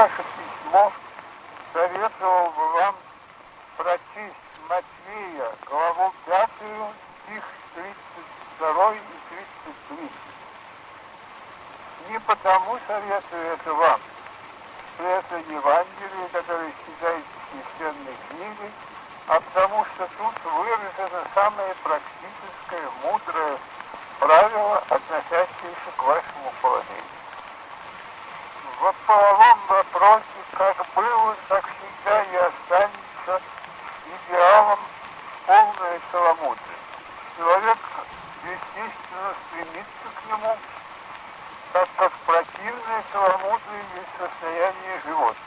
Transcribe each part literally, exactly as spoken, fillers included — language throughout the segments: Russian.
ваше письмо, советовал бы вам прочесть Матвея, главу пятую, стих тридцать два и тридцать три. Не потому советую это вам, что это Евангелие, которое считается священной книгой, а потому что тут выражено самое практическое, мудрое правило, относящееся к вашему положению. В половом вопросе, как было, так всегда и останется идеалом полное целомудрие. Человек естественно стремится к нему, так как противное целомудрие есть состояние животного.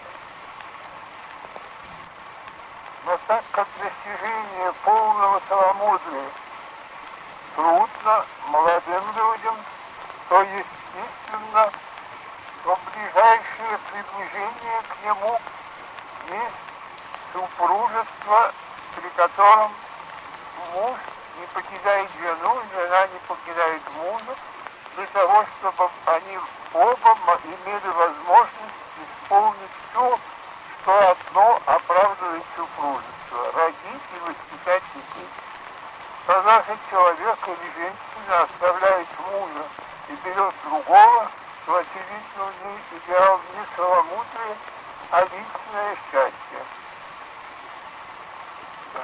Но так как достижение полного целомудрия трудно молодым людям, то естественно, что ближайшее приближение к нему есть супружество, при котором муж не покидает жену, жена не покидает мужа, для того, чтобы они оба имели возможность исполнить все, что одно оправдывает супружество, родить и воспитать детей. Когда же человек или женщина оставляет мужа и берет другого, то, очевидно, у нее идеал не целомудрия, а личное счастье. Да.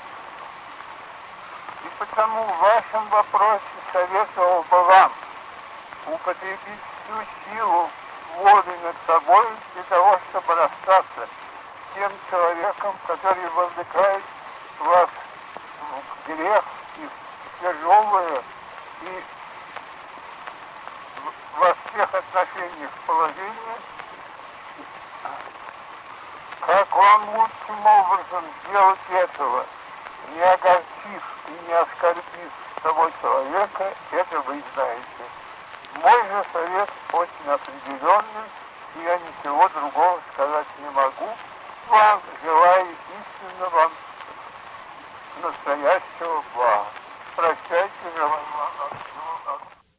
И потому в вашем вопросе советовал бы вам употребить всю силу воли над собой для того, чтобы расстаться с тем человеком, который вовлекает вас в грех и в тяжелое и во всех отношениях положение, как вам лучшим образом сделать этого, не огорчив и не оскорбив того человека, это вы знаете. Мой же совет очень определенный, и я ничего другого сказать не могу. Вам желаю истинно вам настоящего